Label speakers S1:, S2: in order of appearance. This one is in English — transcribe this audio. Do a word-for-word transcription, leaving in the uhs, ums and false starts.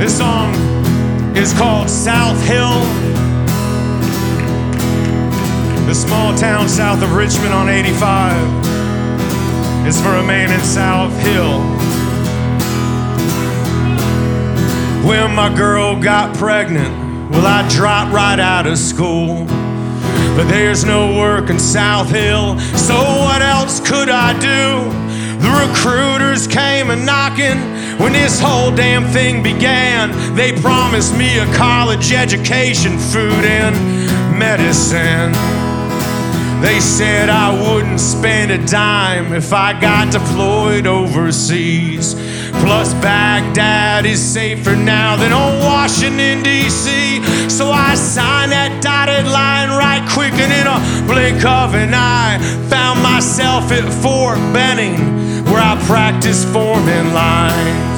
S1: This song is called South Hill. The small town south of Richmond on eighty-five is for a man in South Hill. When my girl got pregnant, well, I dropped right out of school. But there's no work in South Hill, so what else could I do? The recruiters came a knocking when this whole damn thing began. They promised me a college education, food and medicine. They said I wouldn't spend a dime if I got deployed overseas. Plus Baghdad is safer now than old Washington, D C So I signed that dotted line right quick, and in a blink of an eye found myself at Fort Benning, where I practiced forming line.